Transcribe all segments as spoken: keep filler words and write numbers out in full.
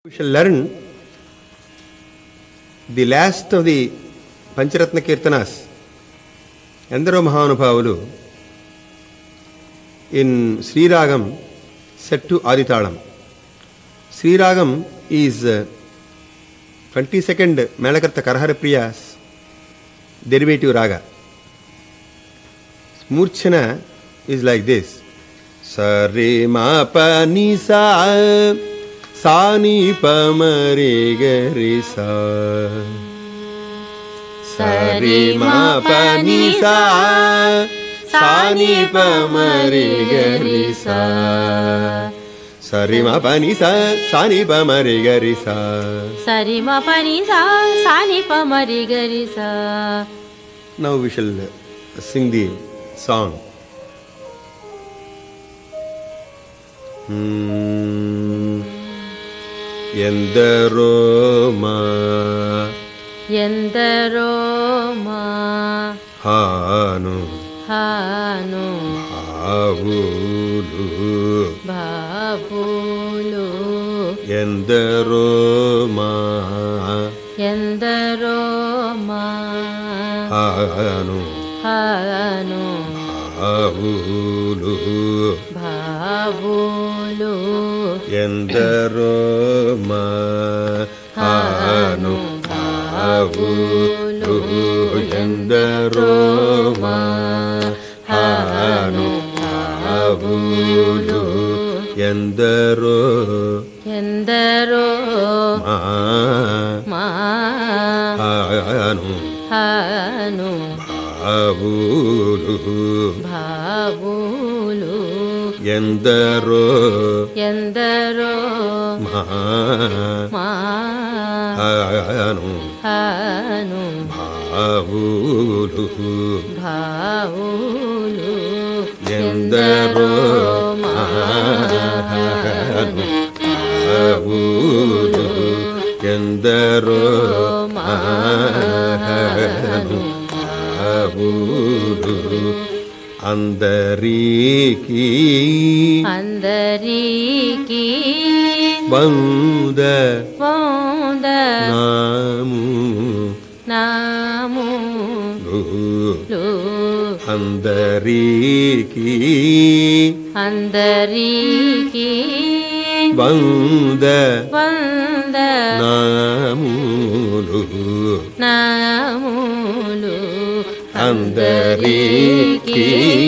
We shall learn the last of the Pancharatna Kirtanas, Endaro Mahanubhavulu, in Sri Ragam set to Aditalam. Sri Ragam is uh, twenty-second Melakarta Karahara Priya's derivative raga. Smurchana is like this. Sa re ma pa ni sa sa ni pa ma re ga re sa. Sa re ma pa ni sa sa ni pa ma re ga re sa. Sa re ma pa ni sa sa ni pa ma re ga re sa. Sa re ma pa ni sa sa ni pa ma re ga re sa. Now we shall sing the song. Hmm. Endaro ma Endaro ma hanu hanu bhavulu bhavulu Endaro ma Endaro ma hanu hanu bhavulu bhavulu Endaro ma hanu bhavulu Endaro ma hanu bhavulu Endaro Endaro ma ma hanu hanu bhavulu bhavulu Endaro Endaro ma ma hanu hanu bhavulu bhavulu Endaro ma hanu bhavulu Endaro ma hanu bhavulu Andariki Andariki Vanda Vanda Namu Namu Lu Lu Andariki Andariki Vanda Vanda Namu Lu Namulu Andariki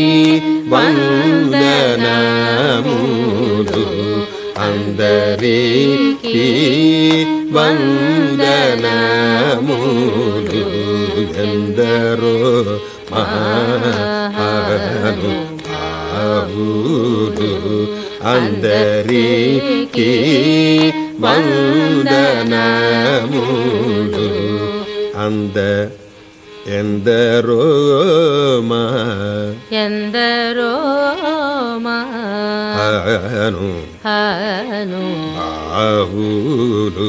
Vandanamulu Andariki Vandanamulu Endaro mahanu bhavulu Andariki Vandanamulu Anda Endaro ma Endaro ma hanu hanu bhavulu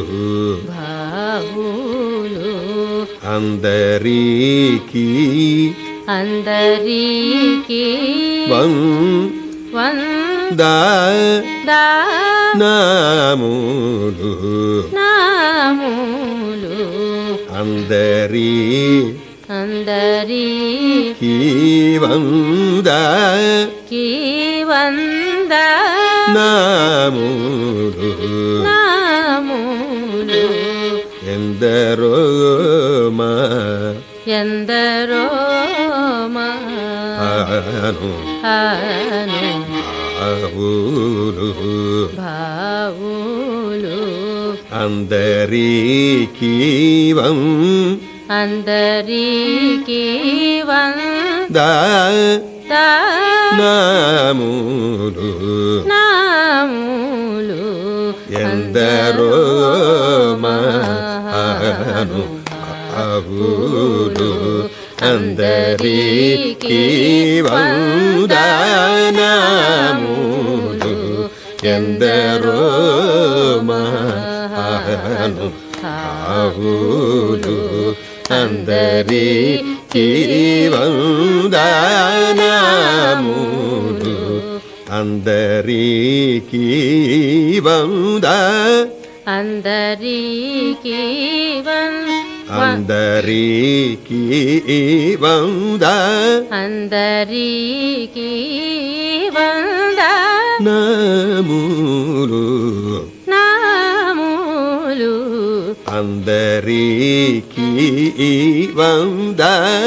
bhavulu Andariki Andariki Vanda da namulu namulu Andari Andari ki vanda ki vanda namulu namulu Endaro ma Endaro ma hanu hanu bhavulu bhavulu Andariki vam Andariki vanda da namulu namulu Endaro ma hanu bhavulu Andariki vanda namulu Endaro ma hanu bhavulu Andariki vandanamulu Andariki vanda అందరికీ వం అందరికీ వంద అందరికీ వంద నములు నాములు అందరికీ వంద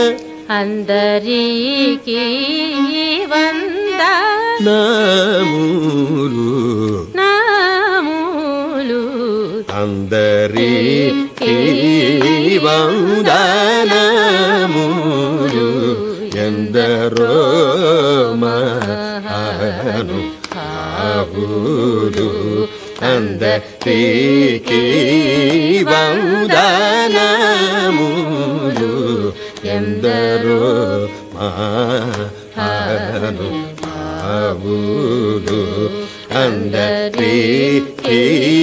అందరికీ వంద నములు నాములు అందరికీ వందనములు ఎందరో మహాను భావులు అందరికీ వందనములు ఎందరో మహాను భావులు అందరికీ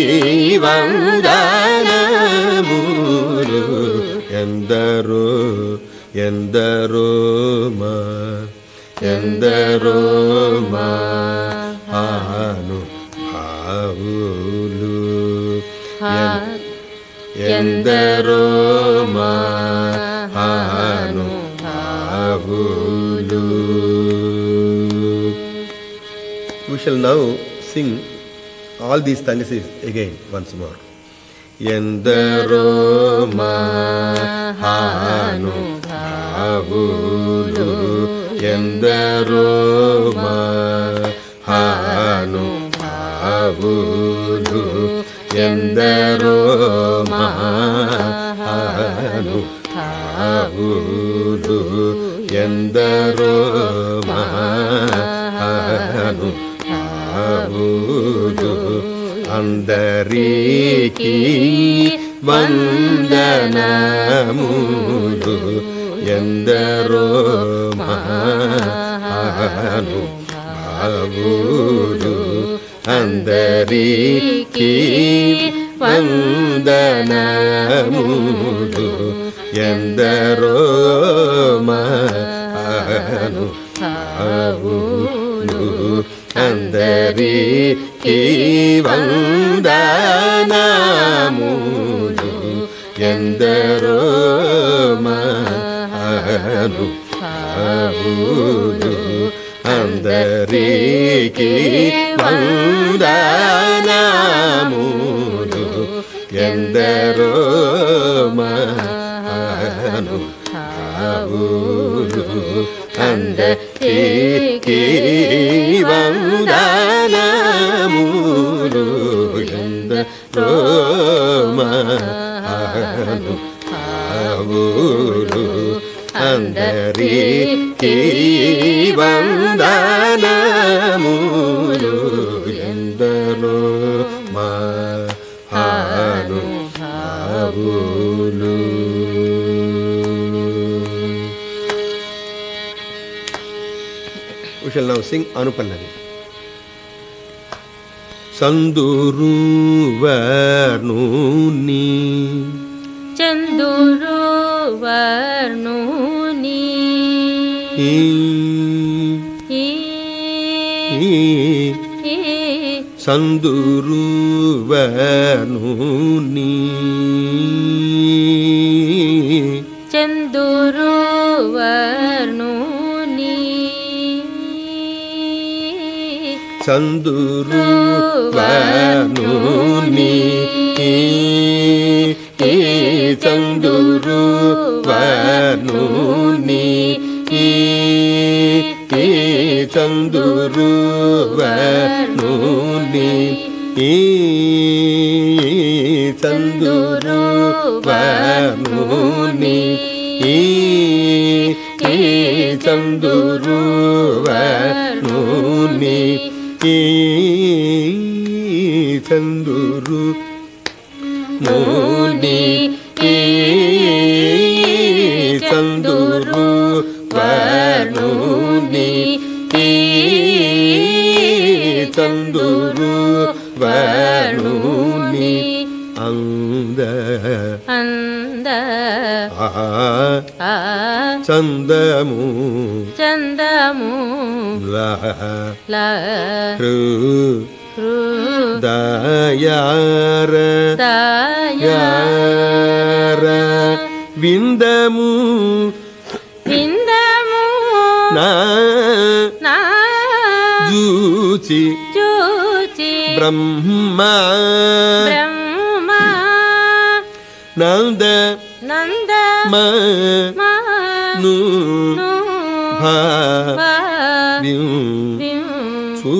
వందనములు ఎందరో ఎందరో మా ఎందరో మహాను భావులు ఎందరో మహాను భావులు. We shall now sing all these stanzas again once more. ఎందరో మహాను భావులు ఎందరో మహాను భావులు ఎందరో మహాను భావులు ఎందరో మహాను భావులు అందరికీ వందనములు ఎందరో మహాను భావులు అందరికీ వందనములు ఎందరో మహాను భావులు అందరికీ వందనములు ఎందరో మహాను భావులు అందరికీ వందనములు ఎందరో మహాను భావులు అందరికీ వందనములు ఎందరో మహాను భావులు అందరికీ వందనములు ఎందరో మహాను భావులు. We shall now sing Anupallavi. సందురు వర్ణుని చందురు వర్ణుని సందురు వర్ణుని చందురు వర్ణుని సందురు వర్ణుని చందురు వర్ణుని చందురు వర్ణుని చందురు వర్ణుని చందురు వర్ణుని చందురు ముని చందురు వర్ణుని చందురు వర్ణుని అంద అంద చందము చందము ల ల హృ దయార దయార విందము విందము నా జూచి జూచి బ్రహ్మ బ్రహ్మ నంద నంద మను భావ్యం చూ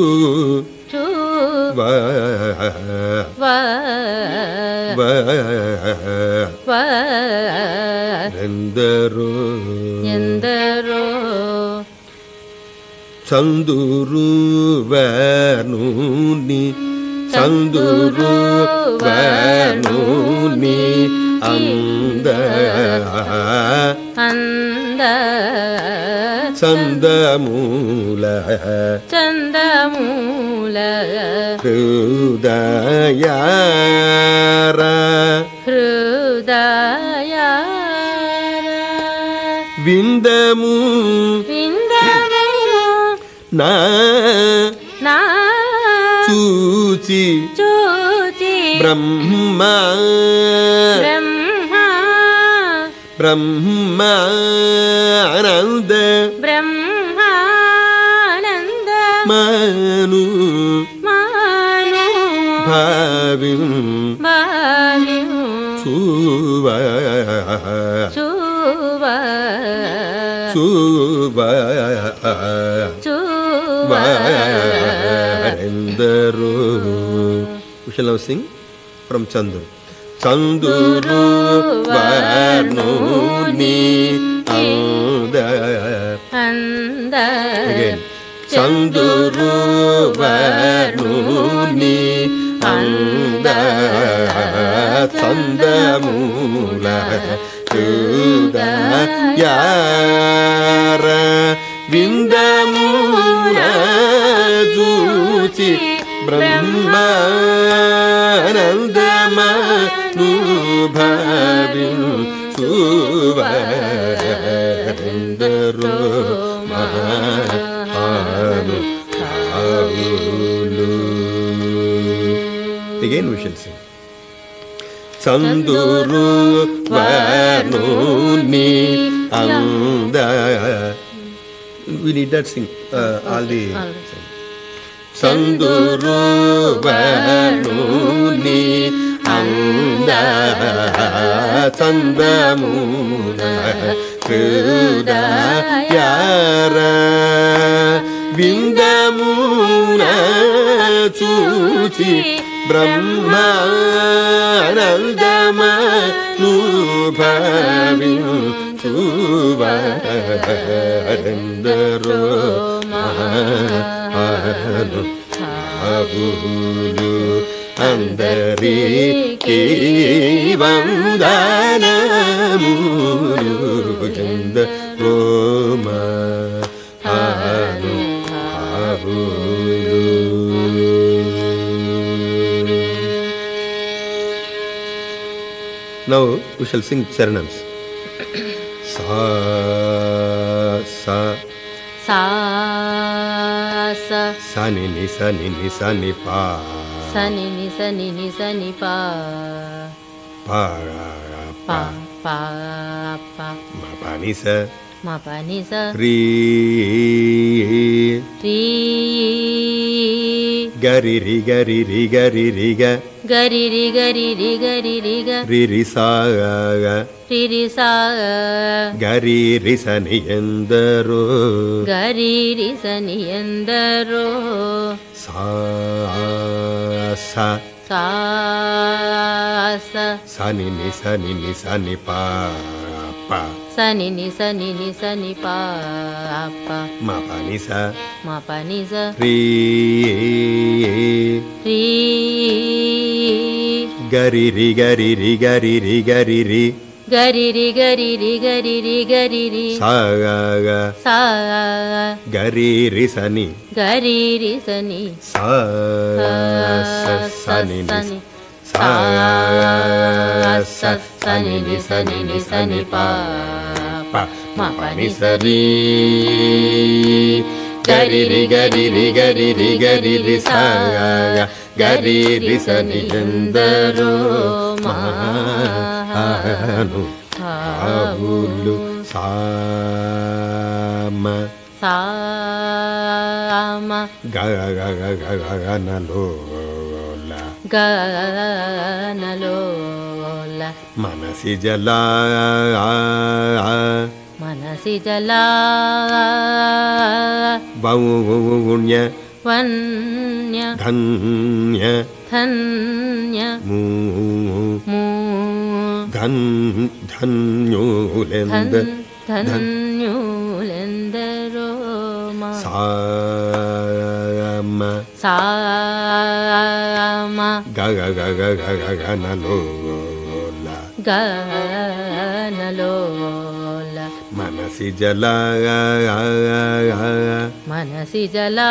ఎందరో ఎందరో చందురు వేణుని చందురు వేణుని అంద అంద చందమూల చందమూల హృదయార హృదయార విందము విందము నా నా చూచి చూచి బ్రహ్మ బ్రహ్మ బ్రహ్మ ఆనంద బ్రహ్మానంద మను మాను భావ్యం భావ్యం చూవ చూవ చూవ చూవ ఎందరో. We shall now sing from Chandu. చందురు వర్ణుని అంద అంద again చందురు వర్ణుని అంద చందమూల హృదయార విందమూల జూచి బ్రహ్మానందమను భావ్యం సువరందరో మహాను భావులు. Again we shall sing. చందురు వర్ణుని అంద. We need that sing uh, all the చందురు వర్ణుని అంద చందమూల హృదయార విందమూల చూచి బ్రహ్మానందమను భావ్యం చూవరందరో మహాను భావులు. అందరికీ వందనములు ఎందరో మహాను భావులు. Now we shall sing Charanams. Sa sa sa sa sa ni ni sa ni ni sa ni pa sa ni ni sa ni ni sa ni pa pa ra ra pa pa pa pa ma pa ni sa ma pa ni sa ri ri ga ri ri ga ri ri ga ri ri ga ga ri ri ga ri ri ga ri ri ga ri ri sa ga ri ri sa ga ri ri sa ni endaro ga ri ri sa ni endaro sa sa sa sa sa ni ni sa ni ni sa ni pa pa sa ni ni sa ni ni sa ni pa pa ma pa ni sa ma pa ni sa ri ri ga ri ri ga ri ri ga ri ri ga ri ri ga ri ri ga ri ri ga ri ri ga ri ri sa ga ga sa ga ri ri sa ni ga ri ri sa ni sa sa sa ni ni sa sa sa ni ni sa ni ni sa ni pa pa ma pa ni sa ri గరి రి గరి రి గరి రి గరి రి సా గరి రి స ని ఎందరో మహానుభావులు సామ సామ గగగగగగనలోల గగగగగనలోల మనసి జలా మనసి జలా వౌన్య వన్య ధన్య ధన్య మూ మూ ధన్ ధన్యులెంద ధన్యులెందరో సామ సామ గగగగగగనలోల గగగగగనలోల మనసి జలా మనసి జలా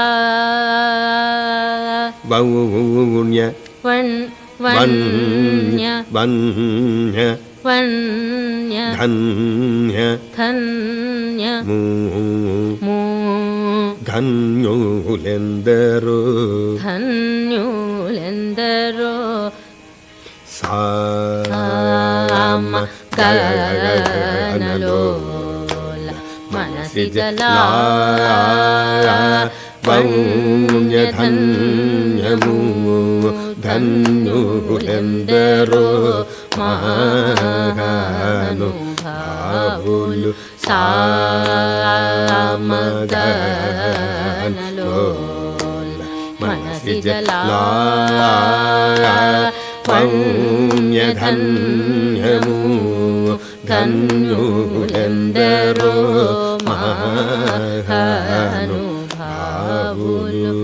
వౌన్య వన్ వన్య వన్య వన్య ధన్య ధన్య మూ మూ ధన్యులెందరో ధన్యులెందరో సామ గగగగగనలోల మనసి జలా వౌన్య ధన్యమూ ధన్యులెందరో మహానుభావులు సామ గగగగనలోల మనసి జలా వౌన్య ధన్యమూ ధన్యులెందరో మహానుభావులు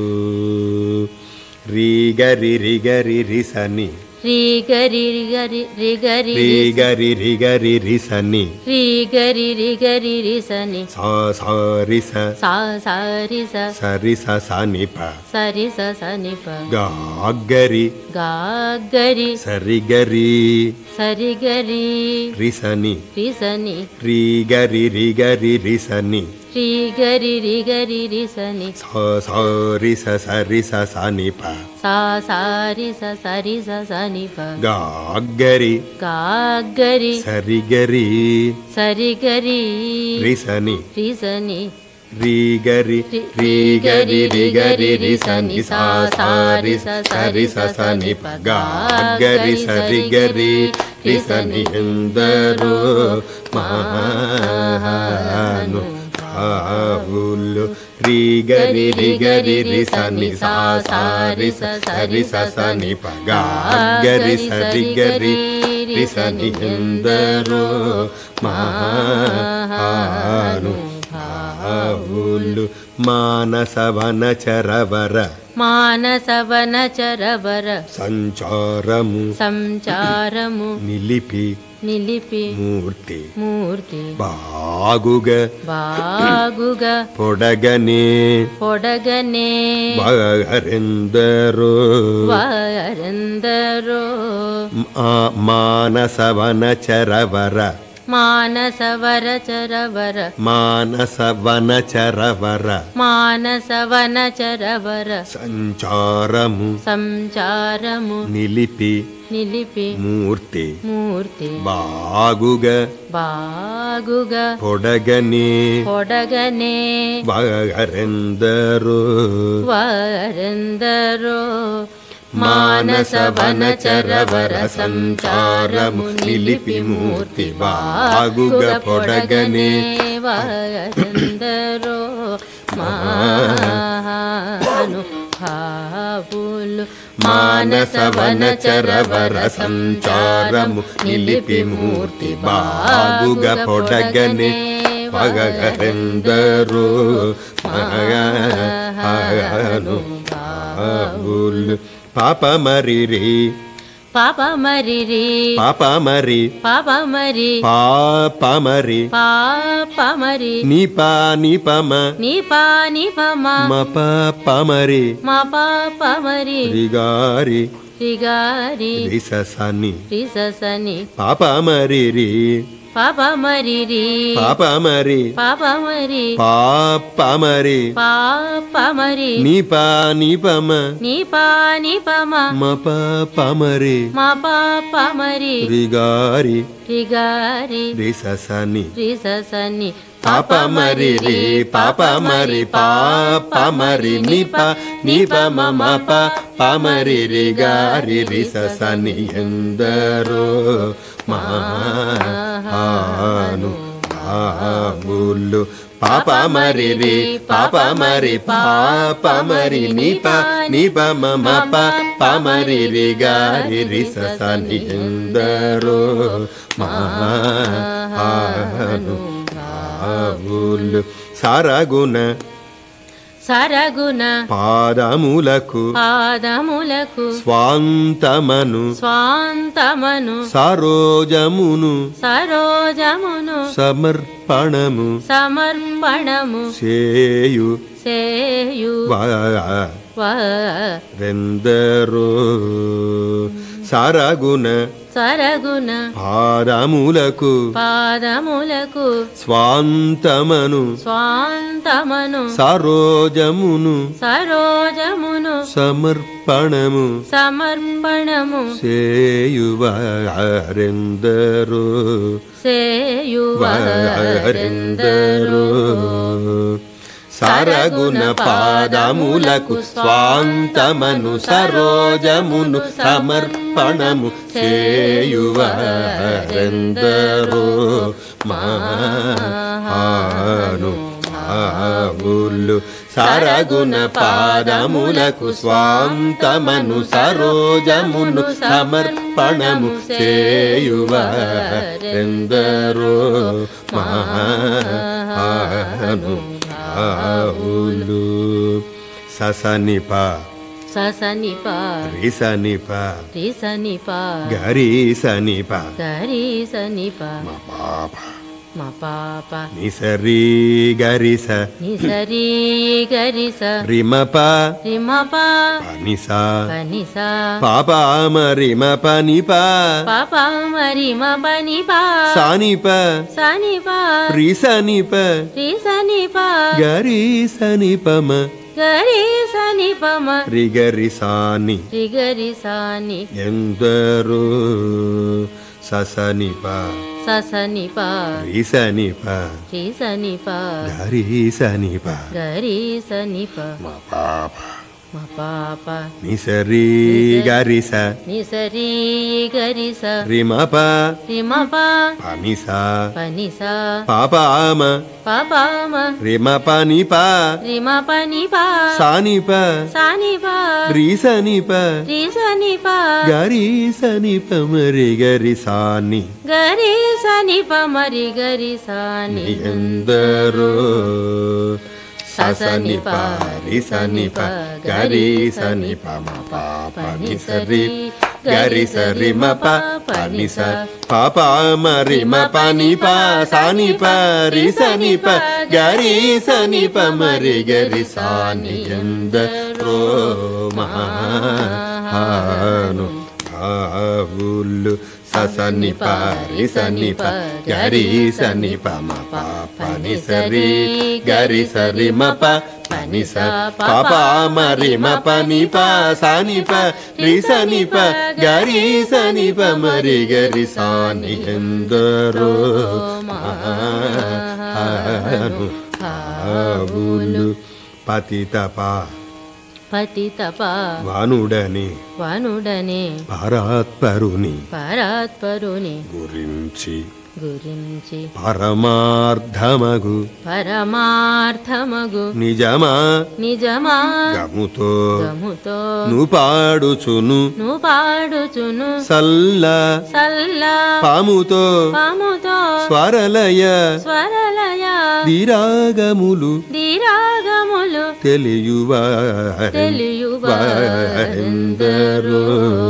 రీ గరి రి గరి రి సని రీ గరి రి గరి రి గరి రీ గరి రి గరి రి సని రీ గరి రి గరి రి సని సా సా రి స సా సా రి స సరి స సని ప సరి స సని ప గా గరి గా గరి సరి గరి సరి గరి రి సని రి సని రీ గరి రి గరి రి సని రీ గరి రి గరి రి సని సా సా రి స సరి స సని ప సా సా రి స సరి స సని ప గా గరి గా గరి సరి గరి సరి గరి రి సని రి సని రీ గరి రీ గరి రి గరి రి సని సా సా రి స సరి స సని ప గా గరి సరి గరి రి సని ఎందరో మహానుభావులు రీ గరి రి గరి రి సని సా సా రి స సరి స సని ప గా గరి సరి గరి రి సని ఎందరో మహానుభావులు మానసవన చరవర మానసవన చరవర సంచారము సంచారము నిలిపి నిలిపి మూర్తి మూర్తి బాగుగ బాగుగ పొడగనే పొడగనే వగరెందరో వరెందరో మా- మానసవన చరవర మానసవర చరవర మానసవన చరవర మానసవన చరవర సంచారము సంచారము నిలిపి నిలిపి మూర్తి మూర్తి బాగుగ బాగుగ పొడగనే పొడగనే వగరెందరో వరెందరో మానసవన చరవర సంచారము నిలిపి మూర్తి బాగుగ పొడగనే వరెందరో మహానుభావులు మానసవన చరవర సంచారము నిలిపి మూర్తి బాగుగ పొడగనే వగరెందరో మహానుభావులు పాప మరిరి పాప మరిరి పాప మరి పాప మరి పాప మరి పాప మరి నిప నిపమ నిపా నిపమ మప పమరి మా పాప మరి రిగారి రిగారి రిససని రిససని పాప మరిరి పాప మరి రి పాప మరి పాప మరి పాప మరి పాప మరి నీ పా నీ పమ నీ పా నీ పమ మ పాప మరి మా పాప మరి రిగారి రిగారి రి ససని రి ససని పాప మరి రి పాప మరి పాప మరి ని ప ని ప మ ప ప మరి రి గారి రి ససని ఎందరో మహాను భావులు పాప మరి రి పాప మరి పాప మరి ని ప ని ప మ ప ప మరి రి గారి రి ససని ఎందరో మహాను భావులు సరగుణ సరగుణ పాదములకు పాదములకు స్వాంతమను స్వాంతమను సరోజమును సరోజమును సమర్పణము సమర్పణము చేయు సేయు రెందరో సరగుణ సరగుణ పాదములకు పాదములకు స్వాంతమను స్వాంతమను సరోజమును సరోజమును సమర్పణము సమర్పణము సేయువారెందరో సేయువారెందరో సరగుణ పాదములకు స్వాంతమను సరోజమును సమర్పణము సేయువారెందరో మహాను భావులు సరగుణ పాదములకు స్వాంతమను సరోజమును సమర్పణము సేయువారెందరో మహాను భావులు ససనిప ససనిప రిసనిప రిసనిప గరిసనిప గరిసనిప మ పాప మ పాప నిసరి గరిస నిసరి గరిస రిమప రిమప పనిస పనిస పాపమ రిమప నిప పాప మరి మ పనిప సానిప సనిప రిసనిప రిసనిప గరిసనిపమ గరిసనిపమ రిగరిసాని రిగరిసాని ఎందరో ససనిప ససనిప రిసనిప రిసనిప గరిసనిప గరిసనిప మ పాప మ పాప నిసరి గరిస నిసరి గరిస రిమప రిమప పనిస పనిస పాపమ పాపమ రిమప నిప రిమ పనిప సానిప సానిప రిసనిప రిసనిప గరిసనిప మరి గరిసాని గరిసనిప మరి గరిసాని ఎందరో ససనిప రిసనిప గరిసనిప మ పాప నిసరి గరిసరి మ ప పనిస పాపమ రిమ పనిప సానిప రిసనిప గరిసనిప మరి గరిసాని ఎందరో మహాను భావులు ససనిప రిసనిప గరిసనిప మ పాప నిసరి గరిసరి మ ప పనిస పాపమ రిమ పనిప సానిప రిసనిప గరిసనిప మరి గరిసాని ఎందరో మహాను భావులు పతితప పతితప వానుడని వనుడనే పరాత్పరుని పరాత్పరుని గురించి గురించి పరమార్థమగు పరమార్థమగు నిజమా నిజమా గముతో గముతో ను పాడుచును ను పాడుచును సల్ల సల్ల పాముతో పాముతో స్వరలయ స్వరలయ దిరాగములు దిరాగములు తెలియువారెందరో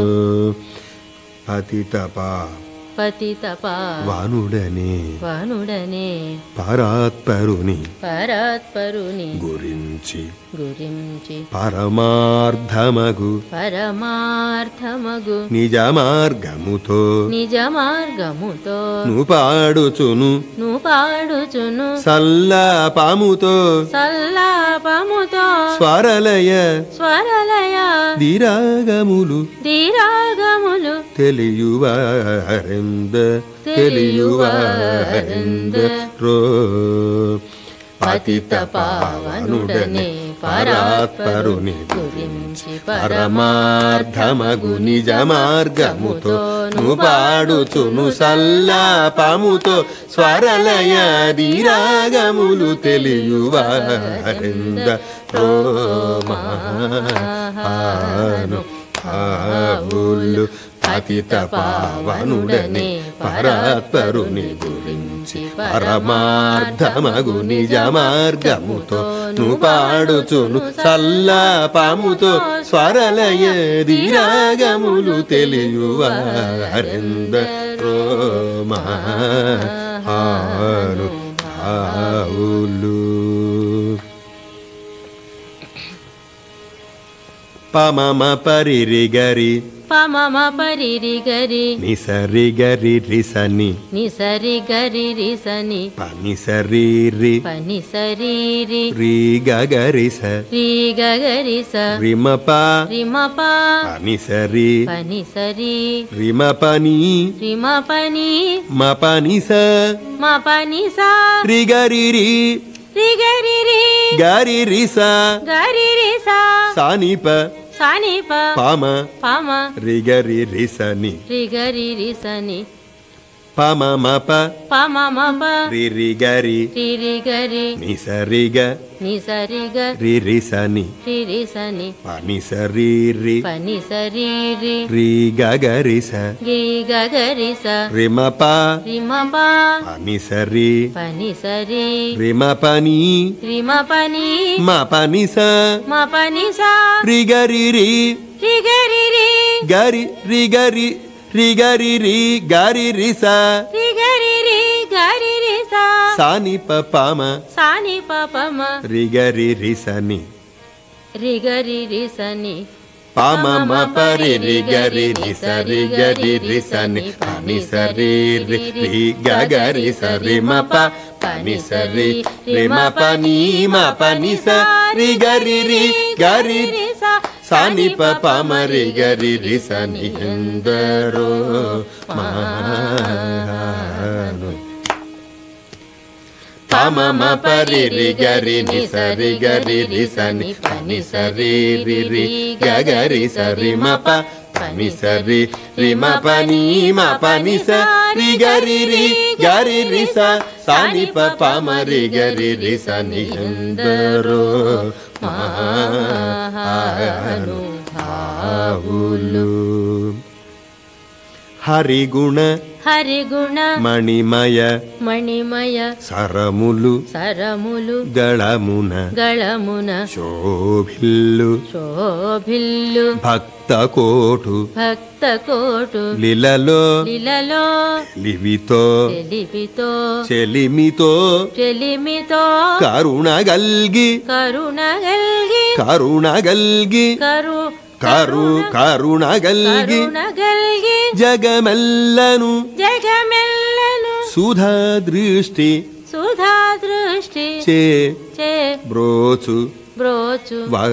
పతితప పతితప వానుడనే వనుడనే పరాత్పరుని పరాత్పరుని గురించి గురించి పరమార్థమగు పరమార్థమగు నిజ మార్గముతో నిజ మార్గముతో ను పాడుచును ను పాడుచును సల్లాపముతో సల్లాపముతో స్వరలయ స్వరలయ దిరాగములు దిరాగములు తెలియువారెంద తెలియువారెంద రో పతిత పావనుడనే పరాత్పరుని గురించి పరమార్థమగు నిజ మార్గముతో ను పాడుచును సల్లాపముతో స్వరలయ దిరాగములు తెలియువారెంద రోమాను ఆవులు పతిత పావనుడనే పరాత్పరుని గురించి పరమార్థమగు నిజ మార్గముతో ను పాడుచును సల్లాపముతో స్వరలయ దిరాగములు తెలియువారెంద రోమాను ఆవులు పమమ పరిరిగరి పమమ పరిరి గరి నిసరి గరి రిసని నిసరి గరి రిసని పని సరీరి పని సరీరి రీ గగరిస రీ గగరిస రిమప రిమప పని సరి పని సరి రిమ పని రిమ పని మ పనిస మ పని సా రి గరి రి రి గరి రి గరి రిస గరి రిసా సానిప సానిప పామ పమ రి గరి రిసని రి గరి రిసని పమ మప పమ మప రి రి గరి రి రి గరి నిసరి గ నిసరి గ రి రిసని రి రిసని పని సరీరి పని సరీరి రీ గగరిస గి గగరిస రిమప రిమప పని సరి పని సరి రిమ పని రిమ పని మ పనిస మ పని సా రి గరి రి రి గరి రి గరి రి గరి రి గరి రి గరి రిస రి గరి రి గరి రిసా సానిప పామ సాని పపమ రి గరి రిసని రి గరి రిసని పామ మ పరి రి గరి నిస రి గరి రిసని పని సరి రి రి గగరి సరి మ ప పని సరి రిమ పని మ పని స రి గరి రి గరి సానిప పామ రి గరి రిసని ఎందరో మాను పామ మ పరి రి గరి నిస రి గరి రిసని పని సరి రి రి గగరి సరి మ ప పని సరి రిమ పని మ పని స రి గరి రి గరి రిస సానిప పామ రి గరి రిసని ఎందరో మహాను భావులు హరిగుణ హరిగుణ మణిమయ మణిమయ సరములు సరములు గళమున గళమున శోభిల్లు శోభిల్లు భక్త కోటు భక్త కోటు లిలలో లిలలో లివితో తెలివితో చెలిమితో చెలిమితో కరుణగల్గి కరుణగల్గి కరుణగల్గి కరు కరు కరుణగల్గి కరుణగల్గి జగమెల్లను జగమెల్లను సుధా దృష్టి సుధా దృష్టి చే చే బ్రోచు బ్రోచు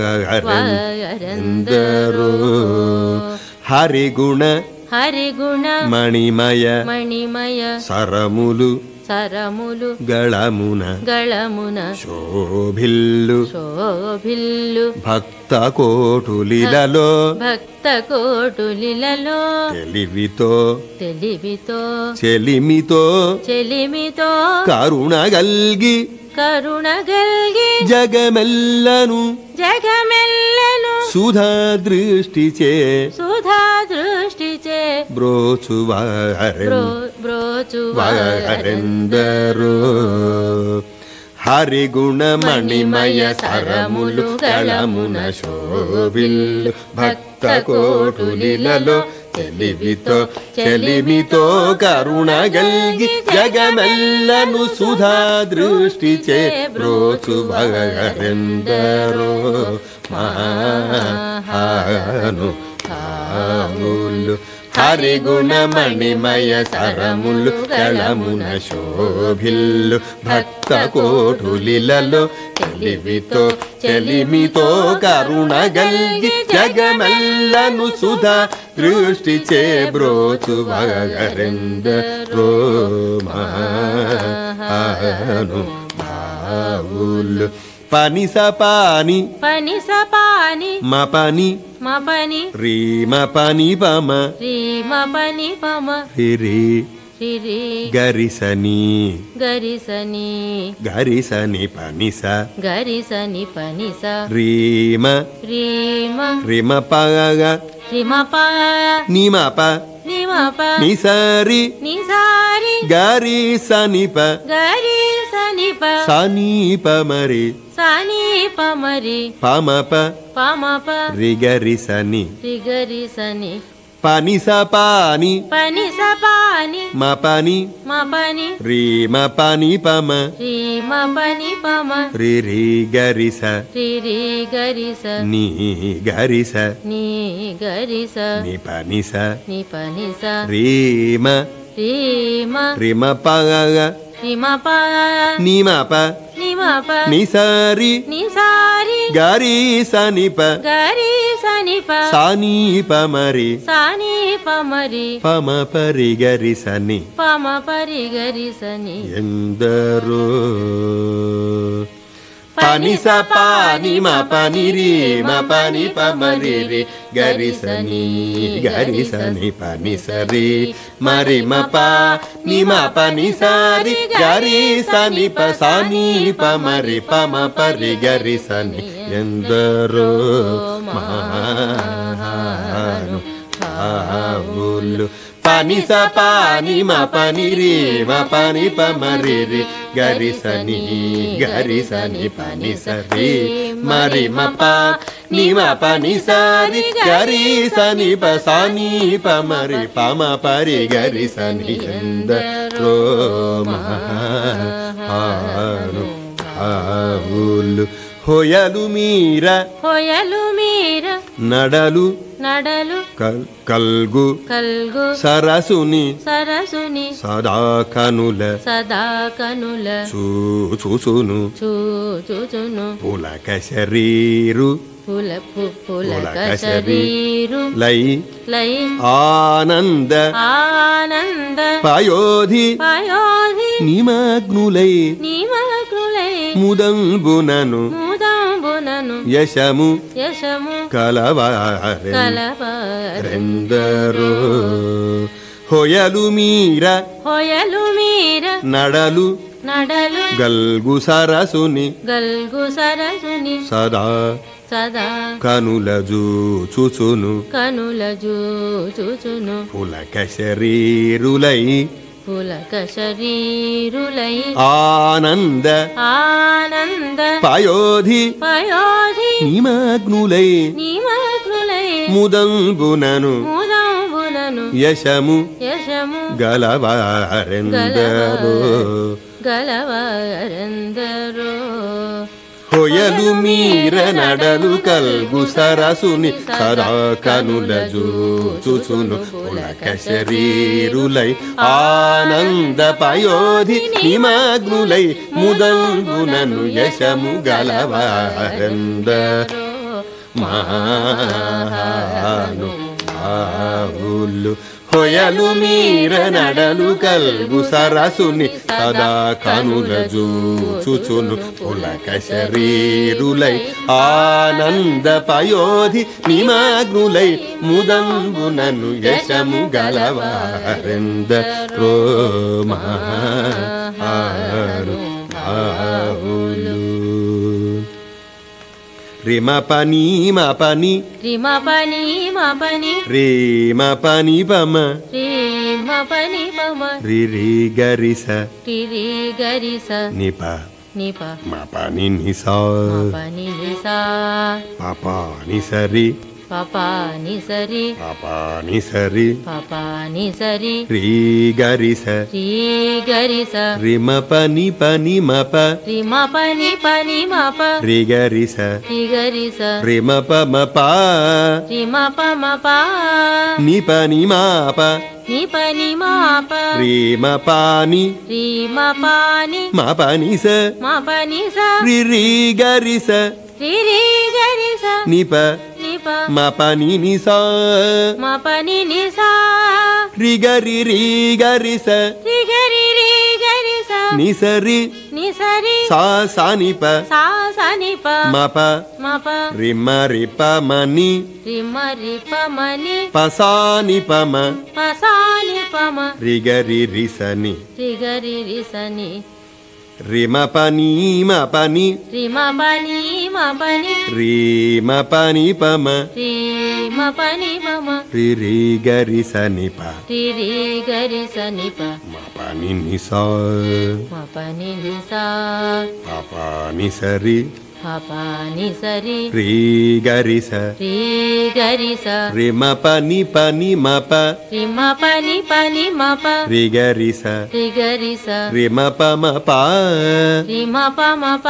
వగరెందరో హరిగుణ హరిగుణ మణిమయ మణిమయ సరములు సరములు గళమున గళమున శోభిల్లు శోభిల్లు భక్త కోటులిలలో భక్త కోటులిలలో తెలివితో తెలివితో చెలిమితో చెలిమితో కరుణగల్గి కరుణగల్గి జగమెల్లను జగమెల్లను సుధా దృష్టి చే సుధా దృష్టి చే బ్రోచు బ్రో బ్రోచు వగరెందరో హరిగుణ మణిమయ సరములు గళమున శోభిల్లు భక్త కోటులిలలో తెలివితో చెలిమితో కరుణ గల్గి జగమెల్లను సుధా దృష్టి చే బ్రోచు భగరెందరో మహాను భావులు హరిగుణమణిమయ సరములు కళమున శోభిల్లు భక్త కోటులిలలో తెలివితో చెలిమితో కరుణ గల్గి జగమెల్లను సుధా దృష్టి చే బ్రోచు భగరెందరో మహాను భావులు పనిస పాని పనిస పాని మ పని మ పని రీ మ పని పమ రీ మ పని పమ రి రి రి రి గరిసని గరిసని గరిసని పనిస గరిసని పనిస రీమ రీమ రిమ పగ రిమ ప నిమ ప నిమ ప నిసరి నిసారి గరిసని ప గరిసని ప సని ప మరి సని ప మరి పమ ప పమ ప రి గరిసని రి గరిసని పనిస పాని పనిస పాని మ పని మ పని రీ మ పని పమ రీ మ పని పమ రి రి గరిస రి రి గరిస నీ గరిస నీ గరిస ని పనిస ని పనిస రీమ రీమ రిమ పగ రిమ ప నిమ ప నిమ ప నిసరి నిసారి గరిసని ప గరిసని ప సాని ప మరి సాని ప మరి పమ పరి గరిసని పమ పరి గరిసని ఎందరో పనిస పాని మ పని రీ మ పని పమ రి రి గరిసని గరిసని పనిస రి మరి మ ప ని మ పని సరి గరిసని ప సాని ప మరి పమ పరి గరిసని ఎందరో మహాను భావులు పనిస పాని మ పని రీ మ పని పమ రి రి గరిసని గరిసని పనిస రి మరి మ ప ని మ పని సరి గరిసని ప సాని ప మరి పమ పరి గరిసని ఎందరో మహాను భావులు హొయలు మీర హొయలు మీర నడలు నడలు కల్ కల్గు కల్గు సరసుని సరసుని సదా కనుల సదా కనుల చూచును చూచును పులక శరీరు పుల పులక శరీరు లై లై ఆనంద ఆనంద పయోధి పయోధి నిమగ్నులై నిమగ్నులై ముదంబునను ముదంబునను యశము యశము కలవారెందరో హొయలు మీర హొయలు మీర నడలు నడలు గల్గు సరసుని గల్గు సరసుని సదా సదా కనుల చూచును కనుల చూచును పులక శరీరులై పులక శరీరులై ఆనంద ఆనంద పయోధి పయోధి నిమగ్నులై నిమగ్నులై ముదంబునను ముదంబునను యశము యశము గలవారెందరో గలవారెందరో హొయలు మీర నడలు కల్గు సరసుని సదా కనుల చూచును పులక శరీరులై ఆనంద పయోధి నిమగ్నులై ముదంబునను యశము గలవారెందరో మహాను భావులు హొయలు మీర నడలు కల్గు సరసుని సదా కనుల చూచును పులక శరీరులై ఆనంద పయోధి నిమగ్నులై ముదంబునను యశము గలవారెందరో మహాను భావులు రిమ పని మ పని రిమ పని మ పని రీమ పని పమ రీమ పని పమ రి రి గరిస రి రి గరిస నిప నిప మ పని నిసా మ పని నిసా ప ప ని సరి పపాని సరి పపాని సరి పపాని సరి రీ గరి స రీ గరి స రిమ పని పని మప రిమ పని పని మప రి గరి స రి గరి స రిమ ప మప రిమ ప మప ని పని మాప ని పని మాప రీమ పాని రీమ పాని మా పని స మా పని స రి రీ గరి స రి రి గరి స ని ప ని ప మా పని ని సా మా పని ని సా రి గరి రీ గరి స రి గరి రి గరి స ని సరి ని సరి సా సా ని ప సా స ని ప మా ప మా ప రిమ రి ప మని రిమ రి ప మని ప సా ని ప మ ప సా ని ప మ రి గరి రి స ని రి గరి రి స ని రిమ పని మా పని రిమ పని మ పని రీమ పని ప మ రిమ పని ప మ రి రి గరి స ని ప రి రి గరి స ని ప మా పని ని సా మా పని ని సా ప ప ని సరి ప ప ని సరి రీ గరి స రి గరి స రిమ పని పని మ ప రిమ పని పని మ ప రి గరి స రి గరి స రిమ ప మ ప రిమ ప మ ప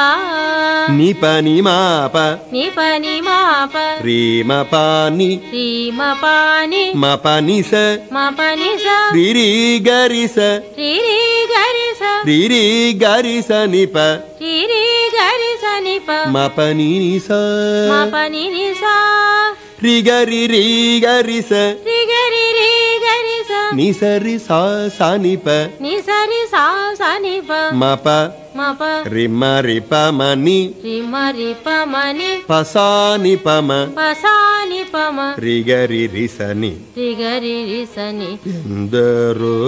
ని పని మా ప ని పని మా ప రీమ పాని రిమ పాని మ పని స మ పని స రి రి గరి స రి రి గరి స రి రి గరి స ని ప రి రి గరి స ని ప మ పని ని స మ పని ని స రి గరి రి గరి స రి గరి రి గరి స ని సరి సా సా ని ప ని సరి సా స ని ప మ ప మ ప రిమ రి ప మ ని రి మ రి ప మ ని ప సా ని ప మ ప సా ని ప మ రి గరి రి స ని రి గరి రి స ని ఎందరో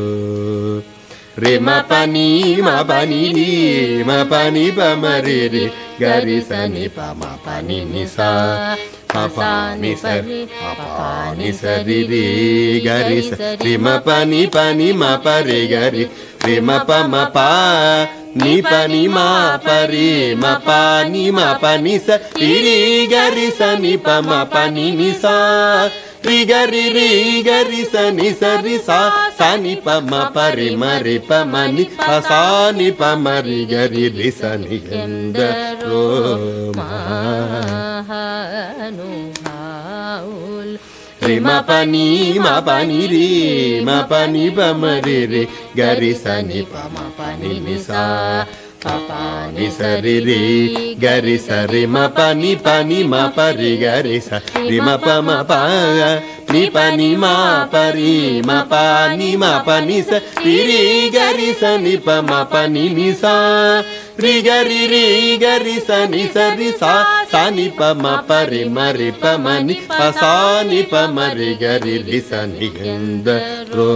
రిమ పని మ పని రి మ పని ప మ రి రి గరి స ని ప మ పని ని సా ప ప ని స రి ప ప ని స రి రి గరి స రిమ పని పని మ ప రి గరి రిమ ప మ ప ని పని మా ప రి మ ప ని మ ప ని స రి రి గరి స ని ప మ ప ని ని సా రి గరి రి గరి స ని స రి సా సా ని ప మ ప రి మ రి ప మ ని ప సా ని ప మ రి గరి రి స ని ఎందరో మహానుభావుల్ రిమ పని మ పని రి మ పని ప మ రి రి గరి స ని ప మ ప ని ని సా ప ప ని స రి రి గరి స రి మ ప ని ప ని మ ప రి గరి స రి మ ప మ ప ని ప ని మ ప రి మ ప ని మ ప ని స రి రి గరి స ని ప మ ప ని ని సా రి గరి రి గరి స ని స రి సా సా ని ప మ ప రి మ రి ప మ ని ప సా ని ప మ రి గరి రి స ని ఎందరో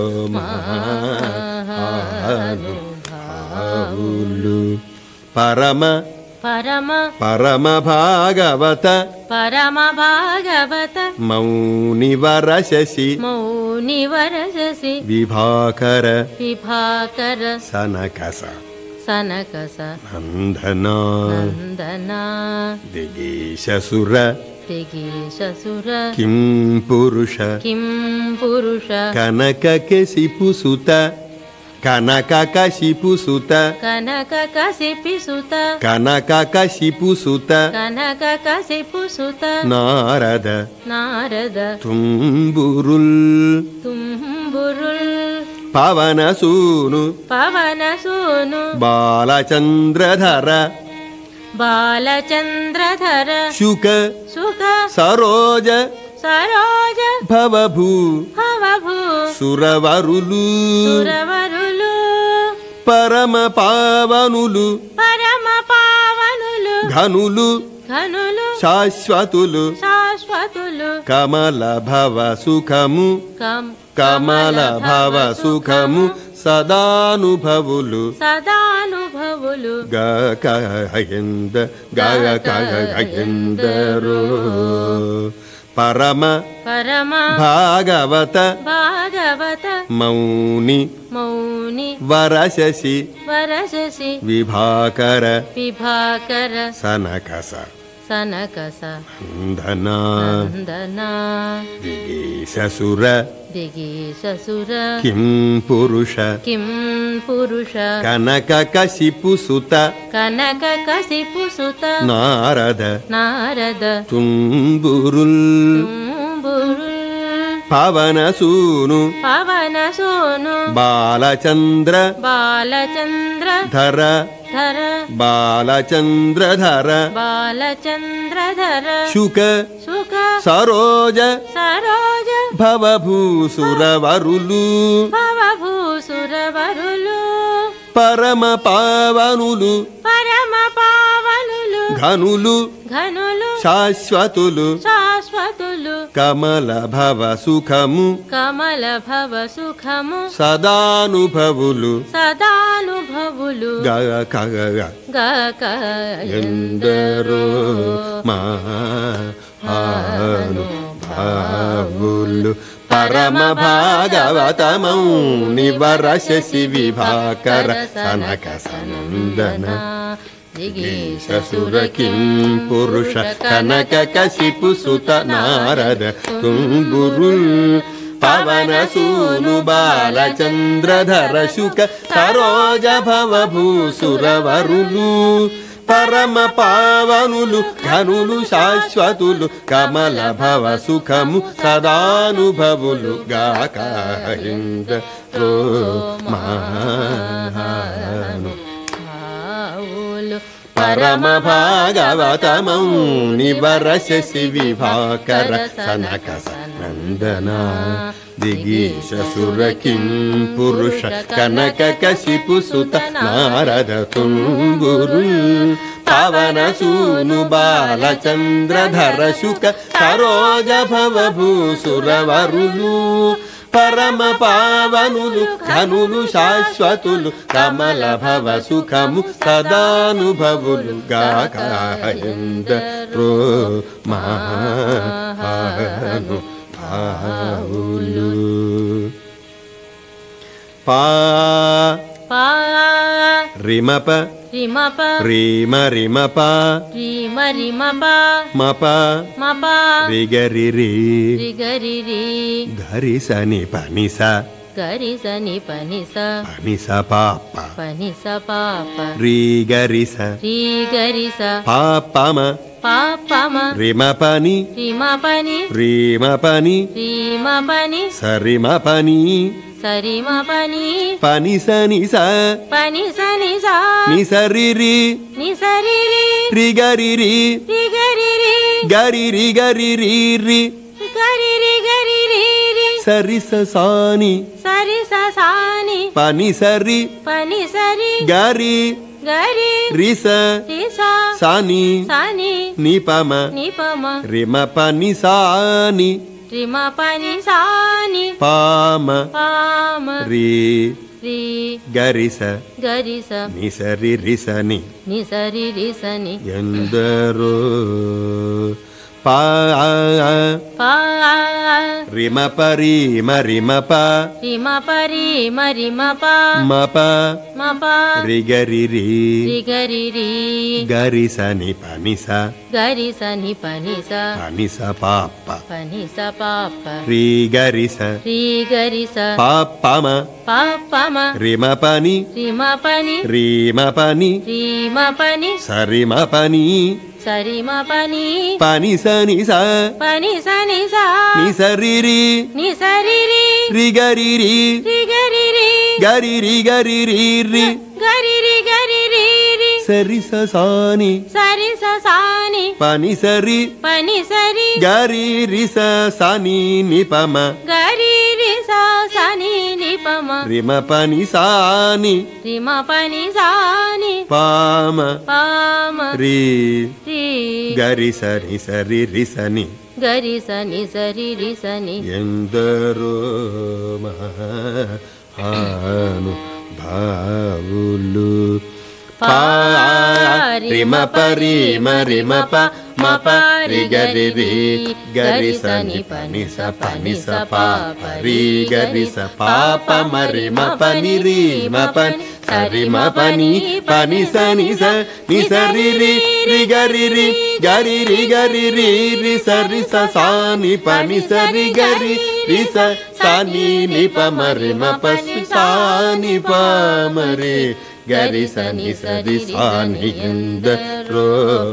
మహానుభావులు పరమ పరమ పరమ భాగవత పరమ భాగవత మౌని వర శశి మౌని వరససి విభాకర విభాకర సనకస సనకస నందన నందన దిగీశసుర దిగీశసుర కిం పురుష కిం పురుష కనక కెసిపుసుత కనక కశిపుసుత కనక కసిపిసుత కనక కశిపుసుత కనక కసిపుసుత నారద నారద తుంబురుల్ తుంబురుల్ పవన సూను పవన సూను బాలచంద్రధర బాలచంద్రధర శుక సుఖ సరోజ సరోజ భవభూ భవభూ సురవరులు సురవరులు పరమ పావనులు పరమ పావనులు ఘనులు ఘనులు శాశ్వతులు శాశ్వతులు కమల భవ సుఖము కం కమల భవ సుఖము సదానుభవులు సదానుభవులు గగయంద గగయందరో పరమ పరమ భాగవత భాగవత మౌని మౌని వరశశి వరససి విభాకర విభాకర సనకస సనకస నందన నందన దిగీశసుర దిగీశసుర కిం పురుష కిం పురుష కనక కశిపుసుత కనక కసిపుసుత నారద నారద తుంబురుల్ తుంబురుల్ పవనసూను పవన సోను బాలచంద్ర బాలచంద్ర ధర ధర బాలచంద్రధర బాలచంద్రధర శుక సుఖ సరోజ సరోజ భవభూసురవరులు భవభూసురవరులు పరమ పావనులు పరమ పావనులు ఘనులు ఘనులు శాశ్వతులు శాశ్వతులు కమల భవ సుఖము కమల భవ సుఖము సదానుభవులు సదానుభవులు గగ గక ఎందరో మహానుభావులు పరమ భాగవతమౌ నివరశసి విభాకర సనక సనందన దిగీశసుర కిం పురుష కనక కశిపుసుత నారద తుంబురుల్ పవనసూను బాలచంద్రధర శుక సరోజ భవభూసురవరులు పరమ పావనులు ఘనులు శాశ్వతులు కమల భవ సుఖము సదానుభవులు గాక ఇంద్రో మహాను పరమ భాగవతమౌ నివరశసి విభాకర సనక సనందన దిగీశసుర కిం పురుష కనక కశిపుసుత నారద తుంబురుల్ పవనసూను బాలచంద్రధర శుక సరోజ భవభూసురవరులు పరమ పావనులు ఘనులు శాశ్వతులు కమల భవ సుఖము సదానుభవులు గాక ఎందరో మహానుభావులు పా పా రిమప రిమప రీమ రిమప రీమ రిమప మప మప రిగరి రి రిగరి రి గరి సని పనిస గరి సని పనిస పనిస పాప పనిస పాప రీ గరి స రీ గరి స పాపమ పాపమ రిమ పని రిమ పని రీమ పని రీమ పని సరిమ పని సరిమ పని పని సని స పని సని స నిసరి రి నిసరి రి రి గరి రి రిగరి రి గరి రి గరి రి రి గరి రి గరి రి రి సరి స సాని సరి స సాని పని సరి పని సరి గరి గరి రి స రి స సాని సాని నిపమ నిపమ రిమ పని సాని రిమ పని సాని పామ పామ రి రి గరి స గరి స నిసరి రి సని నిసరి రి సని ఎందరో పా పా రిమ పరిమ రిమ ప రిమ పరి మరిమ ప మప మప రిగరి రి రిగరి రి గరి సని పని స గరి సని పని స పని స పాప పని స పాప రి గరి స రి గరి స పాపమ పాపమ రిమ పని రిమ పని రీమ పని రిమ పని సరిమ పని సరిమ పని పని సని స పని సని స నిసరి రి నిసరి రి రి గరి రి రిగరి రి గరి రి గరి రి రి గరి రి గరి రి రి సరి స సాని సరి స సాని పని సరి పని సరి గరి రి స సాని నిపమ గరి రి స సని నిపమ రిమ పని సాని రిమ పని సాని పామ పామ రి రి గరి సరి సరి రి సని గరి సని సరి రి సని ఎందరో మహాను భావులు పా రిమ పరిమ రిమ ప మప రి గరి రి గరి సని పని స పని స పాప రి గరి స పాప మరి మ పని రి మ పని సరి మ పని పని స ని స ని స రి రి రి గరి రి గరి రి గరి రి రి స రి స సా ని పని స రి గరి రి స సా ని ని ప మ రి మ ప సా ని ప మ రి గరి స ని స రి సా ని ఎందరో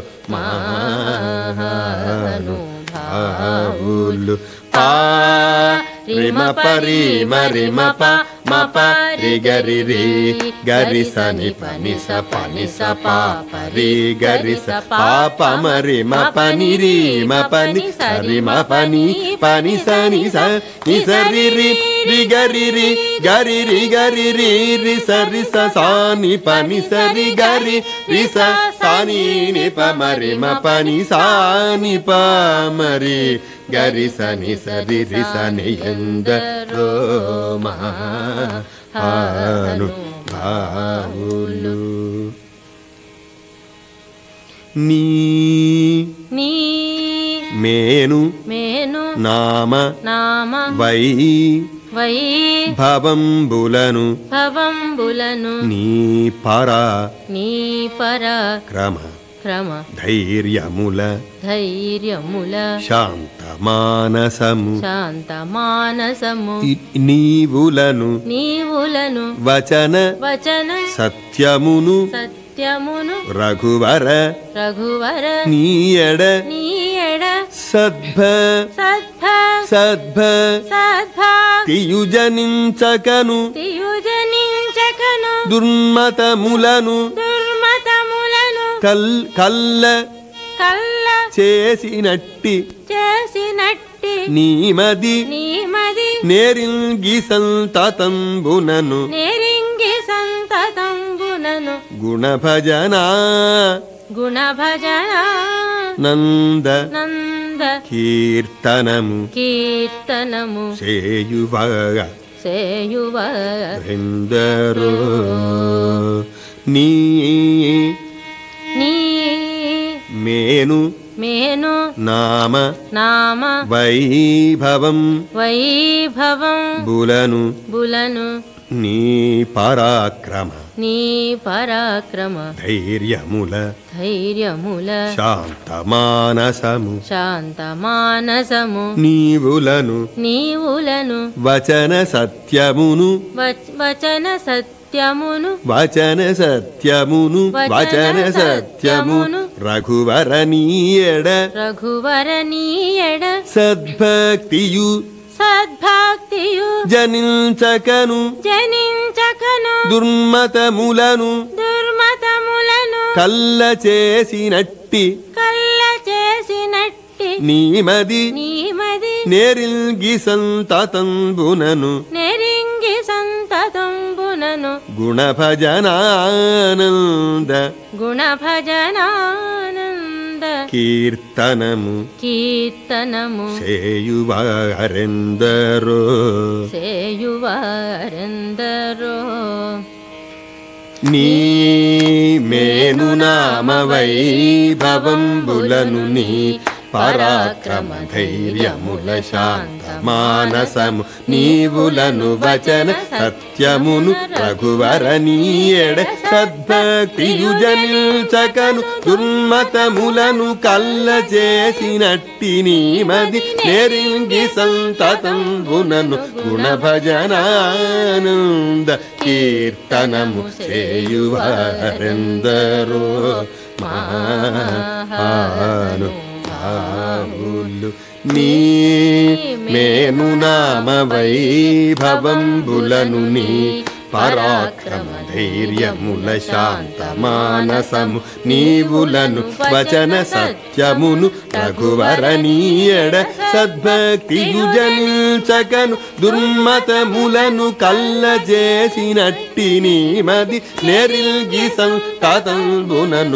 మహానుభావులు పా రి మ ప రి మ రి మ ప మ ప రి గరి రి గరి స ని ప ని స ప ని స ప ప రి గరి స ప ప మ రి మ ప ని రి మ ప ని స రి మ ప ని ప ని స ని స ని స రి రి రి గరి రి గరి రి గరి రి రి స రి స సా ని ప ని స రి గరి రి స సా ని ని ప మ రి మ ప ని సా ని ప మ రి గరి స ని స రి రి స ని ఎందరో మహానుభావులు నీ నీ మేను మేను నామ నామ వై వై భవంబులను భవంబులను నీ పరా నీ పరాక్రమ క్రమ ధైర్యముల ధైర్యముల శాంత మానసము శాంత మానసము నీవులను నీవులను వచన వచన సత్యమును సత్యమును రఘువర రఘువర నీయడ నీయడ సద్భ సద్భ సద్భ తియుజనించకను తియుజనించకను దుర్మతములను దుర్మతములను కల్ కల్ల కల్ల చేసినట్టి చేసినట్టి నీమది నీమది నేరింగి సంతతంబునను నేరింగి సంతతంబునను గుణభజన గుణభజన నంద నంద కీర్తనము కీర్తనము సేయువగ సేయువ బృందరో నీ నీ మేను మేను నామ నామ వైభవం వైభవం బులను బులను నీ పరాక్రమ నీ పరాక్రమ ధైర్యముల ధైర్యముల శాంత మానసము శాంత మానసము నీవులను నీవులను వచన సత్యమును వచ- వచన సత్యమును వచన సత్యమును వచన సత్యమును రఘువర నీయడ రఘువర నీయడ సద్భక్తియు సద్భక్తియు జనించకను జనించకను దుర్మతములను దుర్మతములను కల్ల చేసినట్టి కల్ల చేసినట్టి నీమది నీమది నేరిల్గి సంతతంబునను నెరింగి సంతతంబునను గుణభజనానంద గుణభజనానంద కీర్తనము కీర్తనము సేయువారెందరో సేయువారెందరో నీ మేను నామ వైభవంబులను నీ పరాక్రమ ధైర్యముల శాంత మానసము నీవులను వచన సత్యమును రఘువర నీయడ సద్భక్తియు జనిల్చకను దుర్మతములను కల్ల చేసినట్టి నీమది నెరింగి సంతతంబునను గుణభజనానంద కీర్తనము చేయువారెందరో మహాను భావులు నీ మేను నామ వైభవంబులను నీ పరాక్రమ ధైర్యముల శాంత మానసము నీవులను వచన సత్యమును రఘువర నీయడ సద్భక్తియు జనిల్చకను దుర్మతములను కల్ల చేసినట్టి నీమది నెరిల్గి సంతతంబునను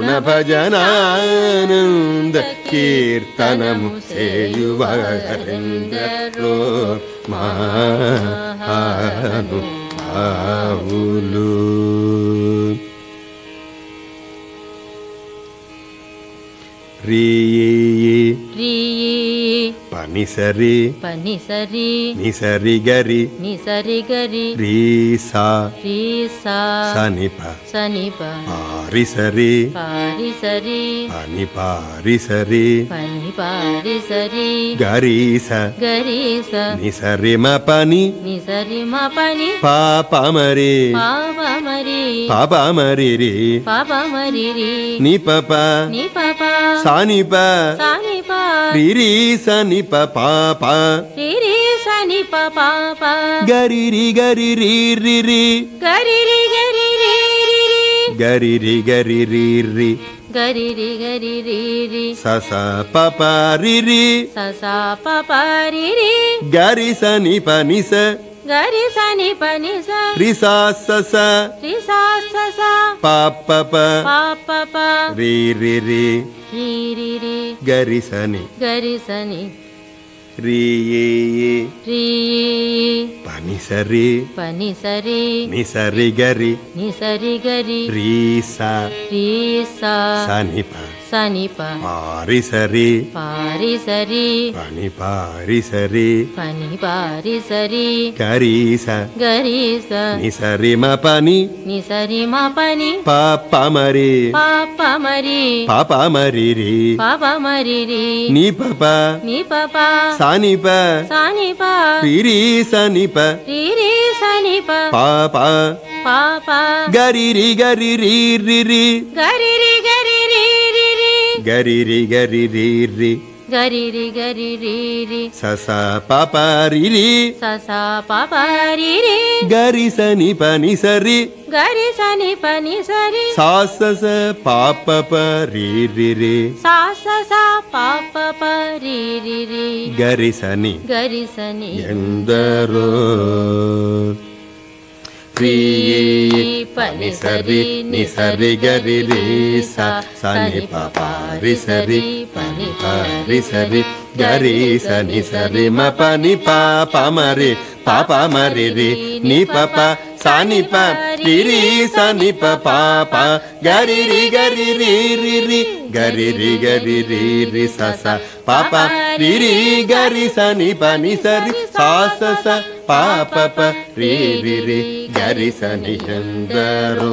గుణభజనానంద కీర్తనము సేయువారెందరో మహాను భావులు రీ రీ పని నిసరి పనిసరి నిసరి గరి నిసరి గరి రీసా రీసా సనిప సనిప పారిసరి పారిసరి పని పారిసరి పని పారిసరి గరీస గరీస నిసరి మ పని నిసరి మ పని పాపమరి పాపమరి పాపమరి రి పాపమరి రి ని పప ని పాప సానిప సానిప రి రి సనిప పాప రి రి సనిప పాప గరి రి గరి రి రి రి గరి రి గరి రి రి రి గరి రి గరి రి రి గరి రి గరి రి రి స స పప రి రి స స ప ప రి రి గరి సనిప నిస గరి సని పని స రి సా స స రి సా స స పాప ప ప ప ప రి రి రి రి రి రి గరి సని గరి సని రి ఏ ఏ రి పని సరి పని సరి నిసరి గరి నిసరి గరి రీ సా రి సా సనిప సనిప పారిసరి పారిసరి పని పారిసరి పని పారిసరి గరీస గరీస నిసరి మ పని నిసరి మ పని పాప మరి పాప మరి పాప మరి రి పాప మరి రి ని పప ని పప సానిప సానిప పిరి సనిప రి రి సనిప పాప పాప గరి రి గరి రి రి రి గరి రి గరి రి రి రి గరి రి గరి రి రి గరి రి గరి రి రి స స పాప రి రి స స పాప రి రి గరి సనిప నిసరి గరి సని పని సరి సా స స పాప ప రి రి రి సా స స పాప ప రి రి రి గరి సని గరి సని ఎందరో రి పని సరి నిసరి గరి రి స సని ప రి సరి పని పరి సరి గరి సని సరి మ పని పాప మరి పాప మరి రి ని పప సాని ప రి రి సని ప పాప గరి రి గరి రి రి రి గరి రి గరి రి రి స స పాప రి రి గరి సని ప ని సరి సా స స పాప ప రి రి రి గరి సని ఎందరో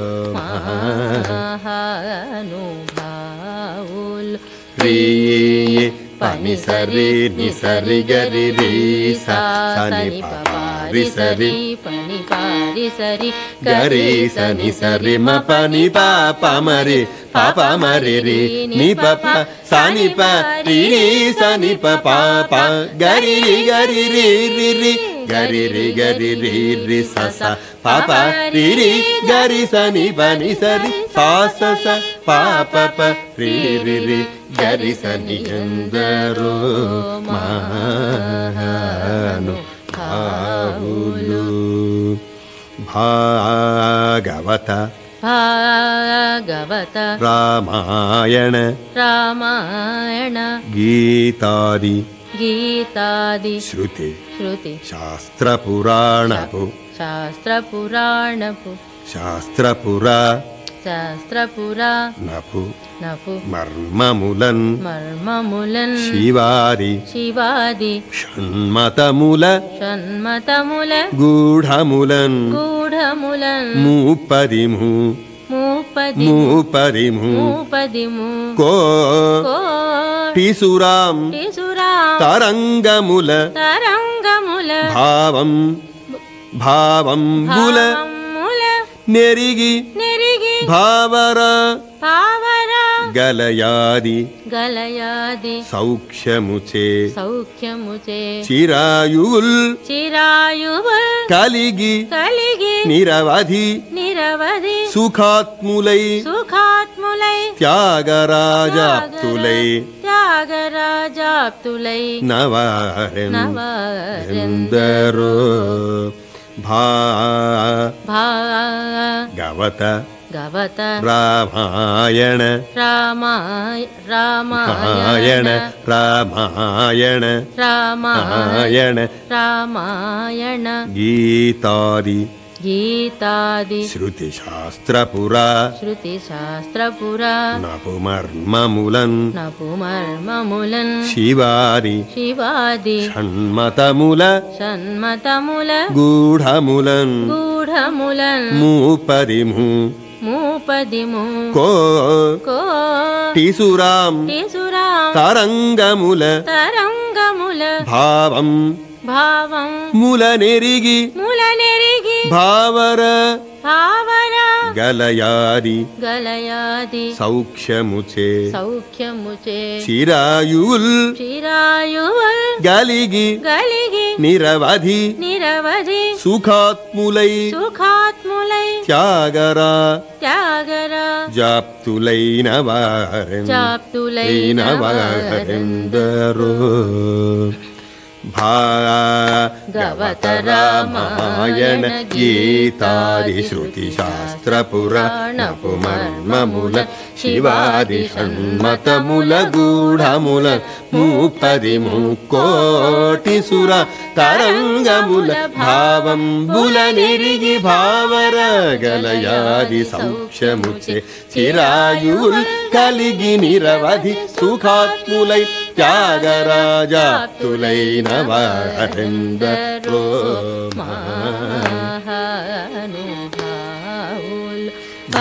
మహానుభావులు రి పని సరి నిసరి గరి రి స సని ప రి సరి పని పారి సరి గరి సని సరి మ పని పాప మరి పాప మరి రి ని పప సాని ప రి రి సని ప పాప గరి రి గరి రి రి రి గరి రి గరి రి రి స స పాప రి రి గరి సని పని సరి సా స స పాప ప రి రి రి గరి సని ఎందరో మహాను భావులు భాగవత భాగవత రామాయణ రామాయణ గీతాది గీతాది శృతి శృతి శాస్త్ర పురాణపు శాస్త్ర పురాణపు శాస్త్రపురా శాస్త్రపురా నపు నపు మర్మములన్ మర్మములన్ శివాది శివాది షణ్మతముల షణ్మతముల గూఢములన్ గూఢములన్ మూపదిము మూపది మూపదిము మూపదిము కో కోటిసురాం టిసురాం తరంగముల తరంగముల భావం భావంబుల భావముల నెరిగి నెరిగి భావర పావర గలయాది గలయాది సౌఖ్యముచే సౌఖ్యముచే చిరాయువుల్ చిరాయువుల్ కలిగి కలిగి నిరవధి నిరవధి సుఖాత్ములై సుఖాత్ములై త్యాగరాజాప్తులై త్యాగరాజాప్తులై నవారెందరో భా భాగవత గవత రామాయణ రామాయ రామాయణ రామాయణ రామాయణ రామాయణ రామాయణ రామాయణ గీతాది గీతాది శృతిశాస్త్రపురా శృతిశాస్త్రపురా నపుమర్మములన్ నపుమర్మములన్ శివాది శివాది షణ్మతముల షణ్మతముల గూఢములన్ గూఢములన్ మూపదిము మూపదిము కో టిసురాం టిసురాం తరంగముల తరంగముల భావం భావం ములనెరిగి ములనెరిగి భావర భావర గలయాది గలయాది సౌఖ్యముచే సౌఖ్యముచే చిరాయుల్ చిరాయువల్ గలిగి గలిగి నిరవధి నిరవధి సుఖాత్ములై సుఖాత్ములై త్యాగరా త్యాగరా జాప్తులైన జాప్తులైన వారెందరో భాగవత రామాయణ గీతాది శృతి శాస్త్ర పురాణపు మర్మముల శివాది షణ్మతముల గూఢముల మూపది ముకోటి సుర తరంగముల భావంబుల నిరిగి భావర గలయాది సౌఖ్యముచే చిరాయుల్ కలిగి నిరవధి సుఖాత్ములై త్యాగరాజాప్తులైన వారెందరో మహానుభావులు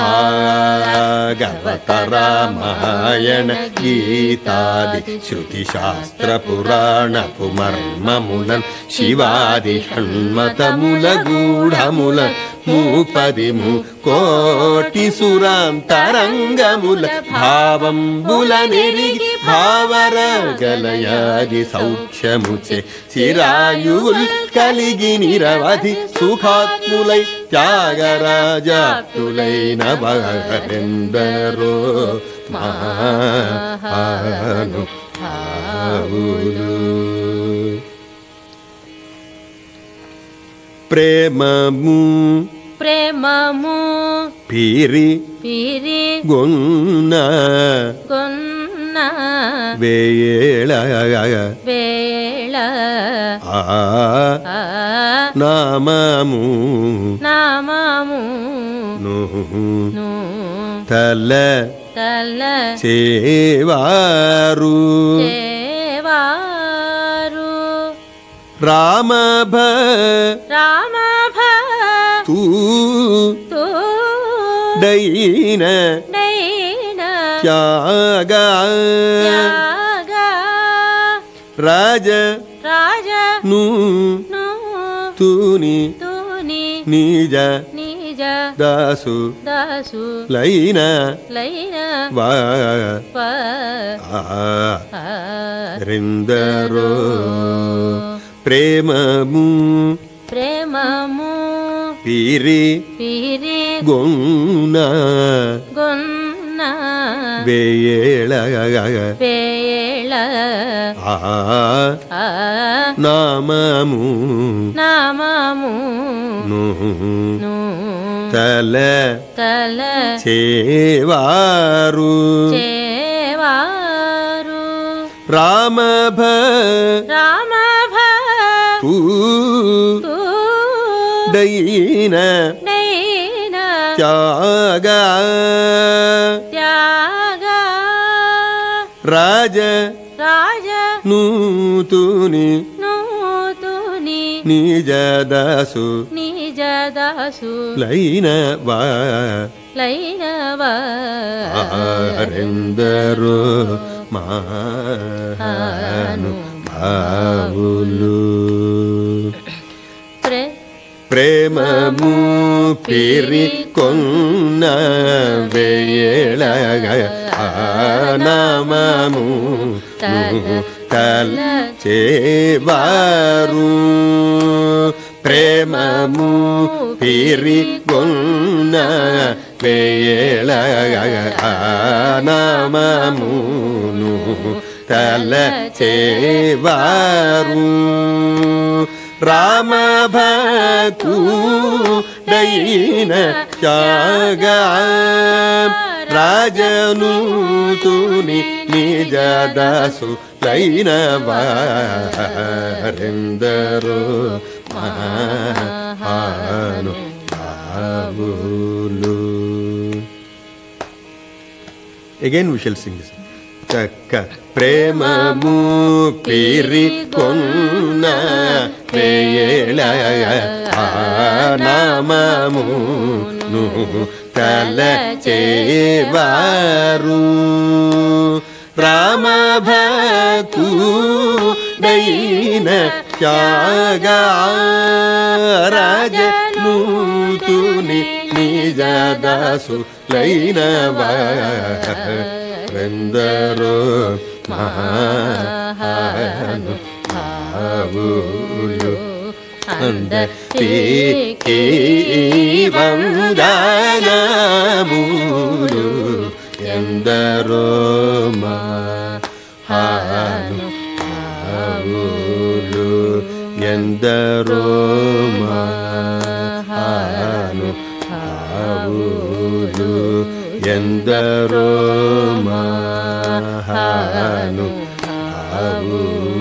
భాగవత రామాయణ గీతాది శృతి శాస్త్ర పురాణపు మర్మములన్ శివాది షణ్మతముల గూఢముల మూపది ముకోటి సురాంతరంగముల భావంబుల నిరిగి భావర గలయాది సౌఖ్యముచే చిరాయుల్ కలిగి నిరవధి సుఖాత్ములై త్యాగరాజాప్తులైన వారెందరో మహానుభావులు ప్రేమము ప్రేమము పీరి పిరి గొన్న కొన్న వేళ వేళ ఆ నామము నామము ను ను తల తల చేవారు చేవారు రామభ రామభ తూ తూ డైన నైన త్యాగ త్యాగ రాజ రాజ ను ను తూని తూని నిజ నిజ దాసు దాసు లైన లైన వా ప ఆ రెందరో ప్రేమము ప్రేమము పీరి పిరి గొన్న గొన్న వేళ వేళ ఆ ఆ నామము నామము ను ను తల తల చేవారు చేవారు రామభ రామభ తూ తూ డైన నైన త్యాగ త్యాగ రాజ రాజ నూతుని నూతుని నిజ దాసు నిజ దాసు లైన వా లైనవా ఆరెందరో మహానుభావులు ప్రే ప్రేమము పిరి కొన్న వేళ నామము తల చేవారు ప్రేమము పిరి కొన్న వేళ నామమును తల చేవారు రామభకు దైన త్యాగ రాజను తుని నిజ Dasu లైన వారెందరో మహాను మహావులు. Again we shall sing this. చక్క ప్రేమము పిరికొన్న వేళ నామమును తలచేవారు రామభక్తుడైన త్యాగరాజనూతుని నిజదాసులైన వారెందరో మహాను భావులు అందరికీ వందనములు ఎందరో మహాను భావులు ఎందరో మహాను భావులు ఎందరో మహాను భావులు.